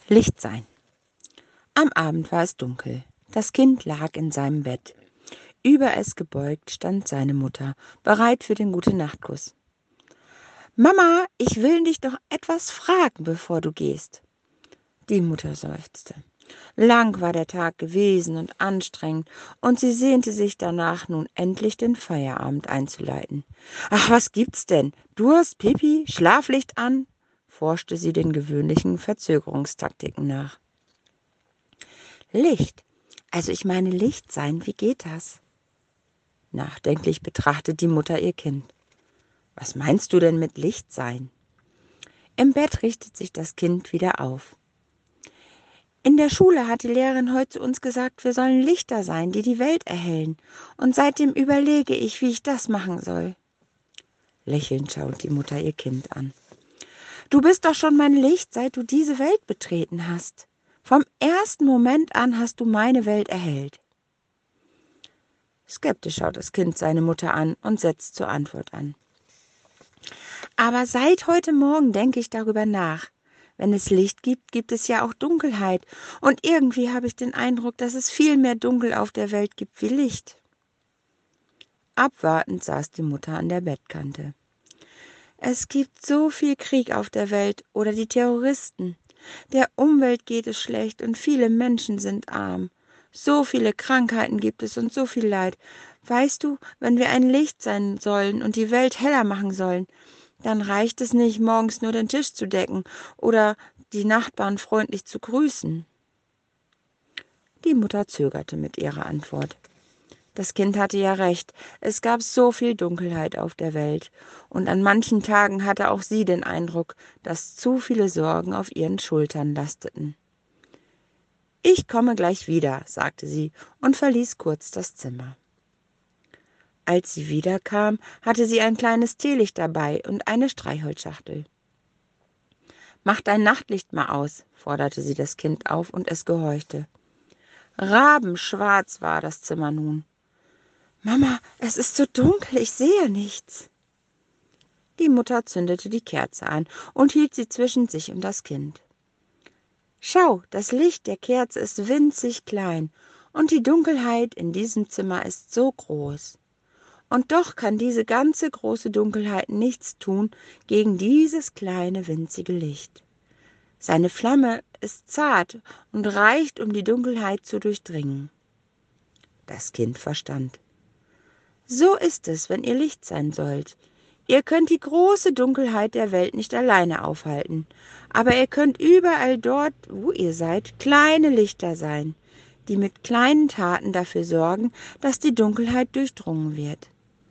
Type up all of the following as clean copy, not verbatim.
Licht sein. Am Abend war es dunkel. Das Kind lag in seinem Bett. Über es gebeugt stand seine Mutter, bereit für den Gute-Nacht-Kuss. »Mama, ich will dich doch etwas fragen, bevor du gehst.« Die Mutter seufzte. Lang war der Tag gewesen und anstrengend, und sie sehnte sich danach, nun endlich den Feierabend einzuleiten. »Ach, was gibt's denn? Durst, Pipi, Schlaflicht an?« forschte sie den gewöhnlichen Verzögerungstaktiken nach. »Licht. Also ich meine Licht sein, wie geht das?« Nachdenklich betrachtet die Mutter ihr Kind. »Was meinst du denn mit Licht sein?« Im Bett richtet sich das Kind wieder auf. »In der Schule hat die Lehrerin heute zu uns gesagt, wir sollen Lichter sein, die die Welt erhellen. Und seitdem überlege ich, wie ich das machen soll.« Lächelnd schaut die Mutter ihr Kind an. »Du bist doch schon mein Licht, seit du diese Welt betreten hast. Vom ersten Moment an hast du meine Welt erhellt.« Skeptisch schaut das Kind seine Mutter an und setzt zur Antwort an. »Aber seit heute Morgen denke ich darüber nach. Wenn es Licht gibt, gibt es ja auch Dunkelheit. Und irgendwie habe ich den Eindruck, dass es viel mehr Dunkel auf der Welt gibt wie Licht.« Abwartend saß die Mutter an der Bettkante. »Es gibt so viel Krieg auf der Welt oder die Terroristen. Der Umwelt geht es schlecht und viele Menschen sind arm. So viele Krankheiten gibt es und so viel Leid. Weißt du, wenn wir ein Licht sein sollen und die Welt heller machen sollen, dann reicht es nicht, morgens nur den Tisch zu decken oder die Nachbarn freundlich zu grüßen.« Die Mutter zögerte mit ihrer Antwort. Das Kind hatte ja recht, es gab so viel Dunkelheit auf der Welt, und an manchen Tagen hatte auch sie den Eindruck, dass zu viele Sorgen auf ihren Schultern lasteten. »Ich komme gleich wieder«, sagte sie und verließ kurz das Zimmer. Als sie wiederkam, hatte sie ein kleines Teelicht dabei und eine Streichholzschachtel. »Mach dein Nachtlicht mal aus«, forderte sie das Kind auf, und es gehorchte. Rabenschwarz war das Zimmer nun. »Mama, es ist so dunkel, ich sehe nichts.« Die Mutter zündete die Kerze an und hielt sie zwischen sich und das Kind. »Schau, das Licht der Kerze ist winzig klein, und die Dunkelheit in diesem Zimmer ist so groß. Und doch kann diese ganze große Dunkelheit nichts tun gegen dieses kleine winzige Licht. Seine Flamme ist zart und reicht, um die Dunkelheit zu durchdringen.« Das Kind verstand. »So ist es, wenn ihr Licht sein sollt. Ihr könnt die große Dunkelheit der Welt nicht alleine aufhalten, aber ihr könnt überall dort, wo ihr seid, kleine Lichter sein, die mit kleinen Taten dafür sorgen, dass die Dunkelheit durchdrungen wird.«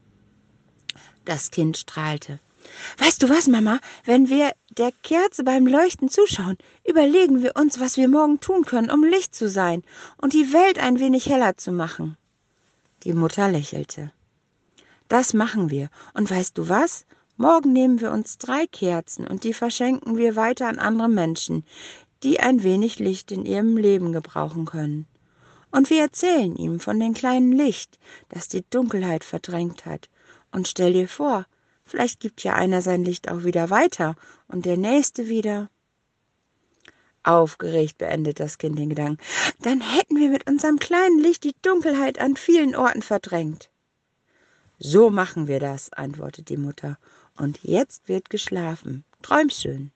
Das Kind strahlte. »Weißt du was, Mama? Wenn wir der Kerze beim Leuchten zuschauen, überlegen wir uns, was wir morgen tun können, um Licht zu sein und die Welt ein wenig heller zu machen.« Die Mutter lächelte. »Das machen wir. Und weißt du was? Morgen nehmen wir uns 3 Kerzen und die verschenken wir weiter an andere Menschen, die ein wenig Licht in ihrem Leben gebrauchen können. Und wir erzählen ihm von dem kleinen Licht, das die Dunkelheit verdrängt hat. Und stell dir vor, vielleicht gibt ja einer sein Licht auch wieder weiter und der nächste wieder.« Aufgeregt beendet das Kind den Gedanken. »Dann hätten wir mit unserem kleinen Licht die Dunkelheit an vielen Orten verdrängt.« »So machen wir das«, antwortet die Mutter. »Und jetzt wird geschlafen. Träum schön.«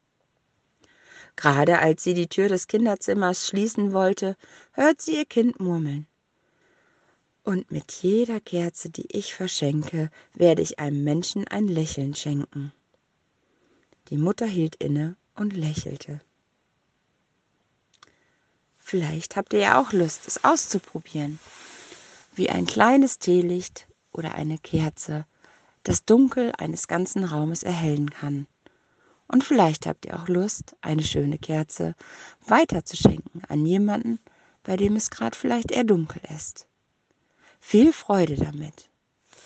Gerade als sie die Tür des Kinderzimmers schließen wollte, hört sie ihr Kind murmeln. »Und mit jeder Kerze, die ich verschenke, werde ich einem Menschen ein Lächeln schenken.« Die Mutter hielt inne und lächelte. Vielleicht habt ihr ja auch Lust, es auszuprobieren, wie ein kleines Teelicht oder eine Kerze das Dunkel eines ganzen Raumes erhellen kann. Und vielleicht habt ihr auch Lust, eine schöne Kerze weiterzuschenken an jemanden, bei dem es gerade vielleicht eher dunkel ist. Viel Freude damit!